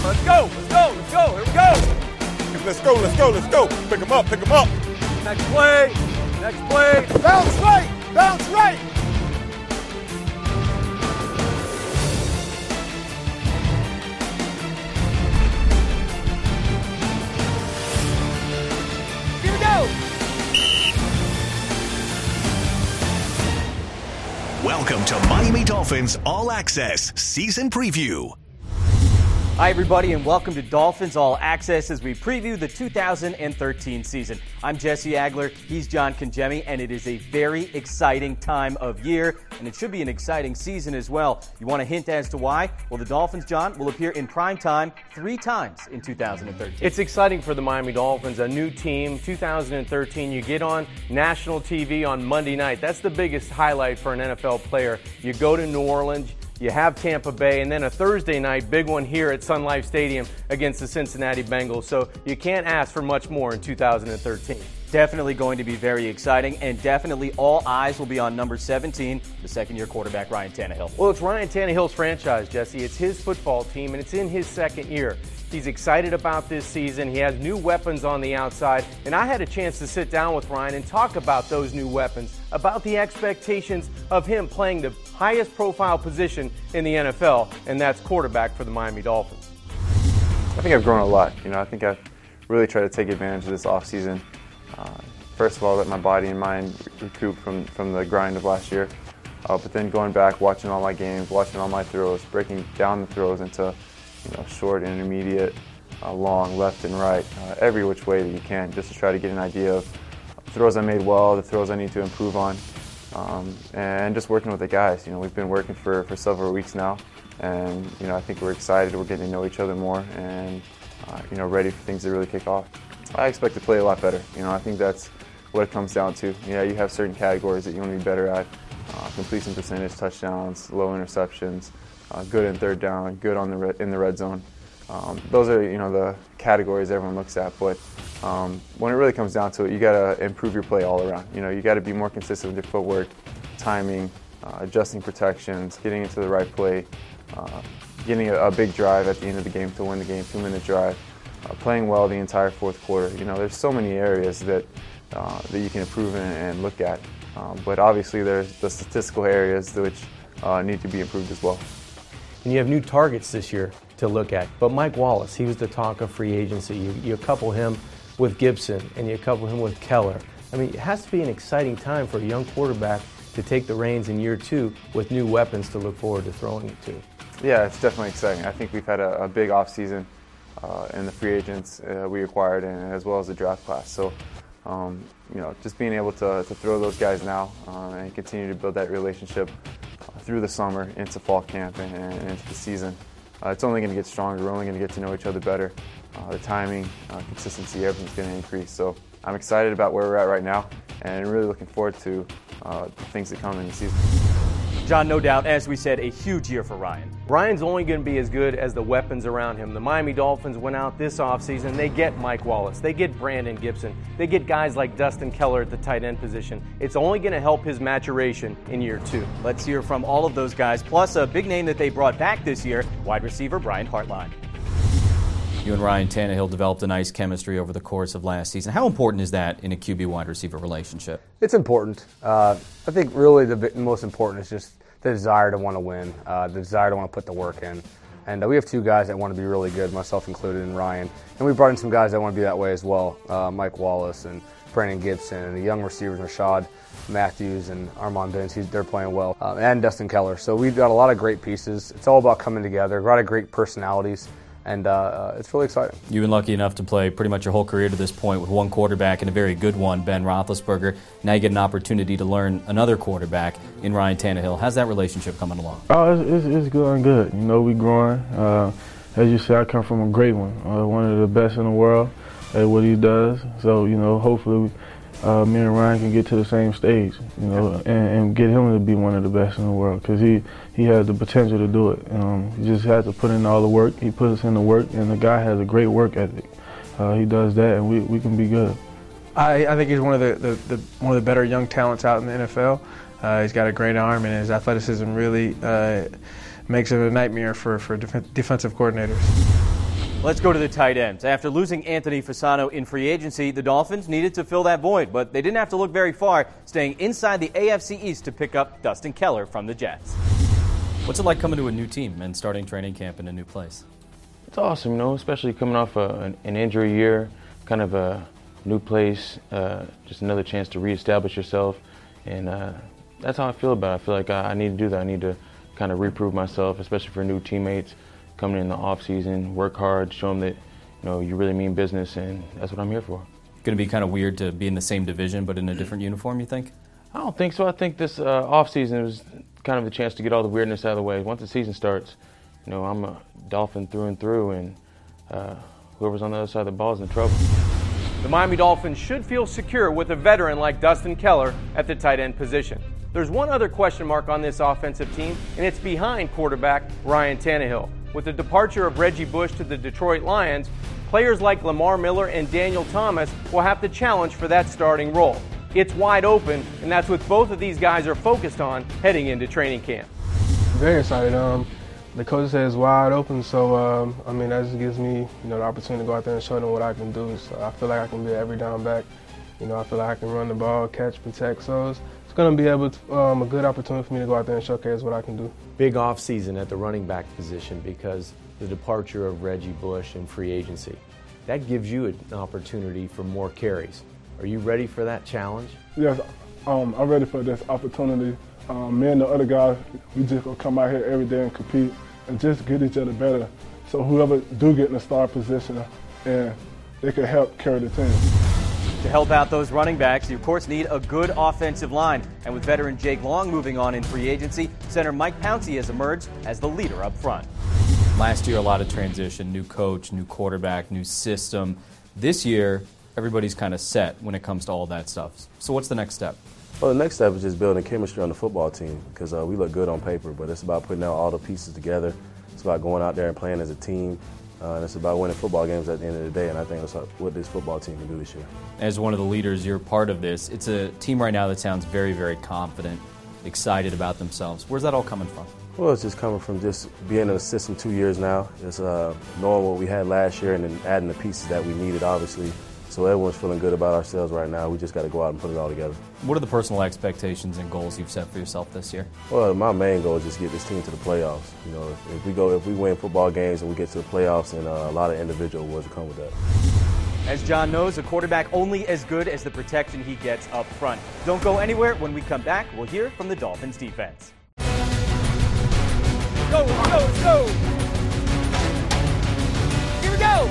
Let's go. Here we go. Let's go. Pick him up. Next play. Bounce right. Here we go. Welcome to Miami Dolphins All Access Season Preview. Hi, everybody, and welcome to Dolphins All Access as we preview the 2013 season. I'm Jesse Agler, he's John Congemi, and it is a very exciting time of year, and it should be an exciting season as well. You want a hint as to why? Well, the Dolphins, John, will appear in prime time 3 times in 2013. It's exciting for the Miami Dolphins, a new team, 2013. You get on national TV on Monday night. That's the biggest highlight for an NFL player. You go to New Orleans, you have Tampa Bay, and then a Thursday night, big one here at Sun Life Stadium against the Cincinnati Bengals. So you can't ask for much more in 2013. Definitely going to be very exciting, and definitely all eyes will be on number 17, the second-year quarterback, Ryan Tannehill. Well, it's Ryan Tannehill's franchise, Jesse. It's his football team, and it's in his second year. He's excited about this season. He has new weapons on the outside, and I had a chance to sit down with Ryan and talk about those new weapons, about the expectations of him playing the highest profile position in the NFL, and that's quarterback for the Miami Dolphins. I think I've grown a lot. I think I've really tried to take advantage of this offseason. First of all, let my body and mind recoup from the grind of last year. But then going back, watching all my games, watching all my throws, breaking down the throws into short, intermediate, long, left and right, every which way that you can, just to try to get an idea of the throws I made well, the throws I need to improve on, and just working with the guys. We've been working for several weeks now, and I think we're excited. We're getting to know each other more, and ready for things to really kick off. I expect to play a lot better. I think that's what it comes down to. You have certain categories that you want to be better at: completion percentage, touchdowns, low interceptions, good in third down, good in the red zone. Those are the categories everyone looks at. But when it really comes down to it, you got to improve your play all around. You got to be more consistent with your footwork, timing, adjusting protections, getting into the right play, getting a big drive at the end of the game to win the game, 2-minute drive, playing well the entire fourth quarter. There's so many areas that you can improve in and look at. But obviously there's the statistical areas which need to be improved as well. And you have new targets this year to look at. But Mike Wallace, he was the talk of free agency. You couple him with Gibson, and you couple him with Keller. I mean, it has to be an exciting time for a young quarterback to take the reins in year 2 with new weapons to look forward to throwing it to. Yeah, it's definitely exciting. I think we've had a big offseason in the free agents we acquired, and as well as the draft class. So, just being able to throw those guys now and continue to build that relationship through the summer into fall camp and into the season. It's only going to get stronger. We're only going to get to know each other better. The timing, consistency, everything's going to increase. So I'm excited about where we're at right now, and really looking forward to the things that come in the season. John, no doubt, as we said, a huge year for Ryan. Ryan's only going to be as good as the weapons around him. The Miami Dolphins went out this offseason. They get Mike Wallace. They get Brandon Gibson. They get guys like Dustin Keller at the tight end position. It's only going to help his maturation in year 2. Let's hear from all of those guys, plus a big name that they brought back this year, wide receiver Brian Hartline. You and Ryan Tannehill developed a nice chemistry over the course of last season. How important is that in a QB wide receiver relationship? It's important. I think really the most important is just the desire to want to win, the desire to want to put the work in. And we have 2 guys that want to be really good, myself included, and Ryan. And we brought in some guys that want to be that way as well, Mike Wallace and Brandon Gibson, and the young receivers, Rashad Matthews and Armand Benz, they're playing well, and Dustin Keller. So we've got a lot of great pieces. It's all about coming together, a lot of great personalities. And it's really exciting. You've been lucky enough to play pretty much your whole career to this point with one quarterback and a very good one, Ben Roethlisberger. Now you get an opportunity to learn another quarterback in Ryan Tannehill. How's that relationship coming along? Oh, it's going good. We growing. As you said, I come from a great one of the best in the world at what he does. So, hopefully me and Ryan can get to the same stage, and get him to be one of the best in the world, because he has the potential to do it. He just has to put in all the work. He puts in the work, and the guy has a great work ethic. He does that, and we can be good. I think he's one of the better young talents out in the NFL. He's got a great arm, and his athleticism really makes him a nightmare for defensive coordinators. Let's go to the tight ends. After losing Anthony Fasano in free agency, the Dolphins needed to fill that void, but they didn't have to look very far, staying inside the AFC East to pick up Dustin Keller from the Jets. What's it like coming to a new team and starting training camp in a new place? It's awesome, especially coming off an injury year, kind of a new place, just another chance to reestablish yourself, and that's how I feel about it. I feel like I need to do that. I need to kind of reprove myself, especially for new teammates coming in the off season, work hard, show them that you really mean business, and that's what I'm here for. Going to be kind of weird to be in the same division but in a different uniform, you think? I don't think so. I think this off season was kind of a chance to get all the weirdness out of the way. Once the season starts, I'm a Dolphin through and through, and whoever's on the other side of the ball is in trouble. The Miami Dolphins should feel secure with a veteran like Dustin Keller at the tight end position. There's one other question mark on this offensive team, and it's behind quarterback Ryan Tannehill. With the departure of Reggie Bush to the Detroit Lions, players like Lamar Miller and Daniel Thomas will have to challenge for that starting role. It's wide open, and that's what both of these guys are focused on heading into training camp. Very excited. The coach says wide open, so that just gives me the opportunity to go out there and show them what I can do. So I feel like I can be an every down back. I feel like I can run the ball, catch, protect. So it's going to be a good opportunity for me to go out there and showcase what I can do. Big off season at the running back position because the departure of Reggie Bush in free agency. That gives you an opportunity for more carries. Are you ready for that challenge? Yes, I'm ready for this opportunity. Me and the other guys, we just gonna come out here every day and compete and just get each other better. So whoever do get in the star position, and they can help carry the team. To help out those running backs, you of course need a good offensive line. And with veteran Jake Long moving on in free agency, center Mike Pouncey has emerged as the leader up front. Last year, a lot of transition, new coach, new quarterback, new system. This year, everybody's kind of set when it comes to all that stuff. So what's the next step? Well, the next step is just building chemistry on the football team because we look good on paper, but it's about putting out all the pieces together. It's about going out there and playing as a team. And it's about winning football games at the end of the day, and I think that's what this football team can do this year. As one of the leaders, you're part of this. It's a team right now that sounds very, very confident, excited about themselves. Where's that all coming from? Well, it's just coming from just being in the system 2 years now. It's knowing what we had last year and then adding the pieces that we needed, obviously. So everyone's feeling good about ourselves right now. We just got to go out and put it all together. What are the personal expectations and goals you've set for yourself this year? Well, my main goal is just get this team to the playoffs. If we win football games and we get to the playoffs, and a lot of individual awards will come with that. As John knows, a quarterback only as good as the protection he gets up front. Don't go anywhere. When we come back, we'll hear from the Dolphins defense. Go, let's go! Here we go!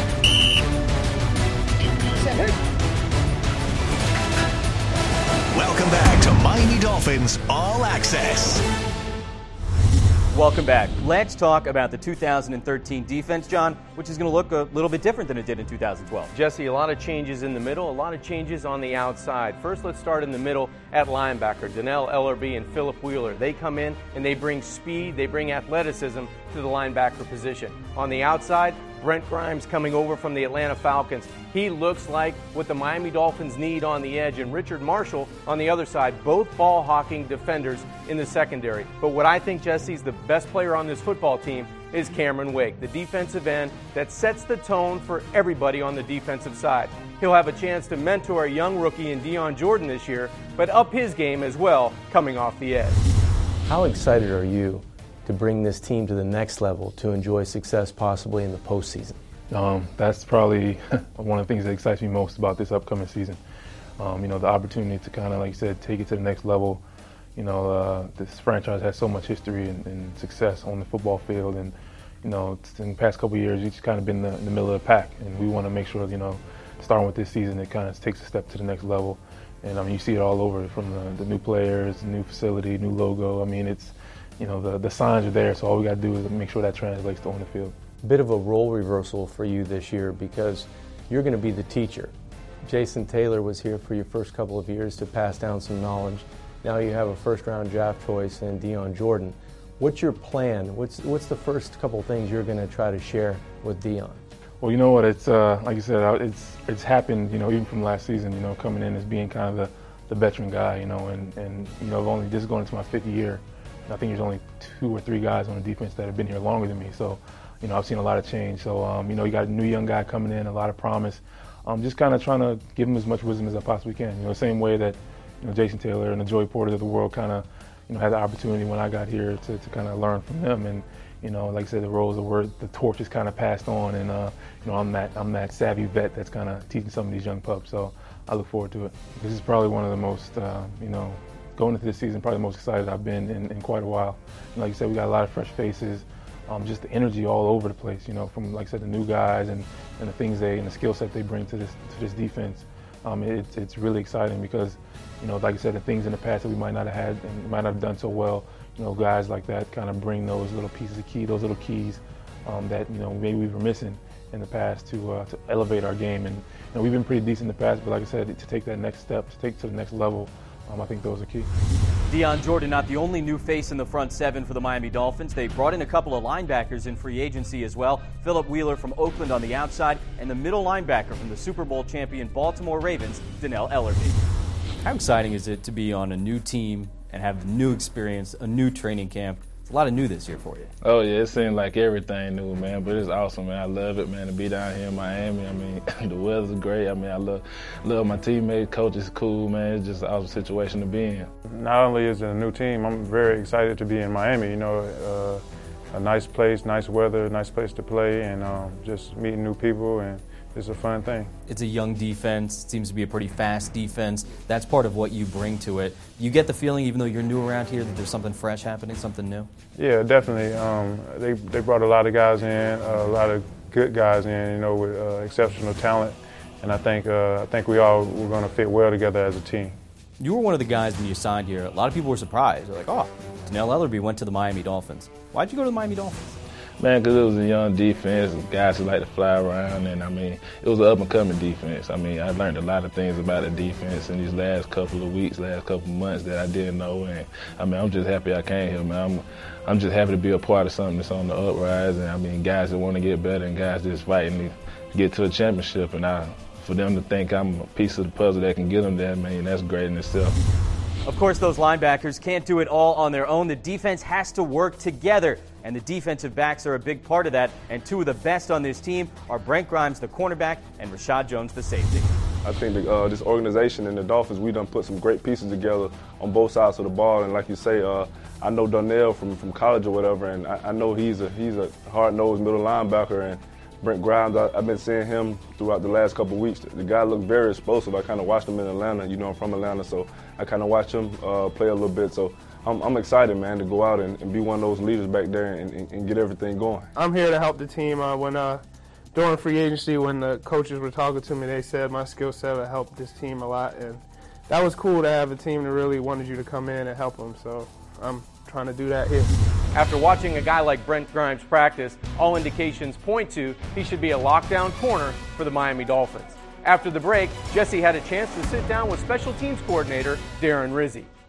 Welcome back to Miami Dolphins All Access. Welcome back. Let's talk about the 2013 defense, John, which is going to look a little bit different than it did in 2012. Jesse, a lot of changes in the middle, a lot of changes on the outside. First, let's start in the middle at linebacker. Donnell Ellerbe and Philip Wheeler. They come in and they bring speed, they bring athleticism to the linebacker position. On the outside, Brent Grimes coming over from the Atlanta Falcons. He looks like what the Miami Dolphins need on the edge, and Richard Marshall on the other side, both ball-hawking defenders in the secondary. But what I think, Jesse, is the best player on this football team is Cameron Wake, the defensive end that sets the tone for everybody on the defensive side. He'll have a chance to mentor a young rookie in Dion Jordan this year, but up his game as well coming off the edge. How excited are you to bring this team to the next level to enjoy success possibly in the postseason? That's probably one of the things that excites me most about this upcoming season. The opportunity to kind of, like you said, take it to the next level. This franchise has so much history and success on the football field, and in the past couple of years, it's kind of been in the middle of the pack, and we want to make sure, starting with this season, it kind of takes a step to the next level. And you see it all over, from the new players, the new facility, new logo. It's the signs are there, so all we got to do is make sure that translates to on the field. Bit of a role reversal for you this year because you're going to be the teacher. Jason Taylor was here for your first couple of years to pass down some knowledge. Now you have a first-round draft choice in Dion Jordan. What's your plan? What's the first couple of things you're going to try to share with Dion? Well, you know what? It's like you said, it's happened. Even from last season. Coming in as being kind of the veteran guy. And I've only just going into my fifth year. I think there's only 2 or 3 guys on the defense that have been here longer than me. So, I've seen a lot of change. So, you got a new young guy coming in, a lot of promise. Just kind of trying to give him as much wisdom as I possibly can. The same way that, Jason Taylor and the Joey Porters of the world kind of, had the opportunity when I got here to kind of learn from them. And, like I said, the roles of where the torch is kind of passed on. And, I'm that savvy vet that's kind of teaching some of these young pups. So I look forward to it. This is probably one of the most, going into this season, probably the most excited I've been in quite a while. And like you said, we got a lot of fresh faces. Just the energy all over the place, from, like I said, the new guys and the things and the skill set they bring to this defense. It's really exciting because, like I said, the things in the past that we might not have had and might not have done so well, guys like that kind of bring those little pieces of those little keys that, maybe we were missing in the past to elevate our game. And, we've been pretty decent in the past, but like I said, to take that next step, to take to the next level, I think those are key. Dion Jordan, not the only new face in the front seven for the Miami Dolphins. They brought in a couple of linebackers in free agency as well. Philip Wheeler from Oakland on the outside, and the middle linebacker from the Super Bowl champion Baltimore Ravens, Dannell Ellerbe. How exciting is it to be on a new team and have new experience, a new training camp? It's a lot of new this year for you. Oh, yeah, it seems like everything new, man, but it's awesome, man. I love it, man, to be down here in Miami. I mean, the weather's great. I mean, I love my teammates. Coach is cool, man. It's just an awesome situation to be in. Not only is it a new team, I'm very excited to be in Miami. A nice place, nice weather, nice place to play, and just meeting new people, and it's a fun thing. It's a young defense. It seems to be a pretty fast defense. That's part of what you bring to it. You get the feeling, even though you're new around here, that there's something fresh happening, something new? Yeah, definitely. They brought a lot of guys in, a lot of good guys in, with exceptional talent, and I think we all were going to fit well together as a team. You were one of the guys when you signed here. A lot of people were surprised. They're like, oh, Dannell Ellerbe went to the Miami Dolphins. Why'd you go to the Miami Dolphins? Man, because it was a young defense, guys who like to fly around, and, it was an up-and-coming defense. I learned a lot of things about the defense in these last couple of weeks, last couple of months that I didn't know, and, I'm just happy I came here, man. I'm just happy to be a part of something that's on the uprise, and, guys that want to get better and guys that's fighting to get to a championship, and for them to think I'm a piece of the puzzle that can get them there, man, that's great in itself. Of course, those linebackers can't do it all on their own. The defense has to work together, and the defensive backs are a big part of that. And two of the best on this team are Brent Grimes, the cornerback, and Rashad Jones, the safety. I think this organization and the Dolphins, we done put some great pieces together on both sides of the ball. And like you say, I know Dannell from college or whatever, and I know he's a hard-nosed middle linebacker. And Brent Grimes, I've been seeing him throughout the last couple of weeks. The guy looked very explosive. I kind of watched him in Atlanta. I'm from Atlanta, so I kind of watched him play a little bit. So I'm excited, man, to go out and be one of those leaders back there and get everything going. I'm here to help the team. During free agency, when the coaches were talking to me, they said my skill set would help this team a lot. And that was cool to have a team that really wanted you to come in and help them. So I'm trying to do that here. After watching a guy like Brent Grimes practice, all indications point to he should be a lockdown corner for the Miami Dolphins. After the break, Jesse had a chance to sit down with special teams coordinator Darren Rizzi.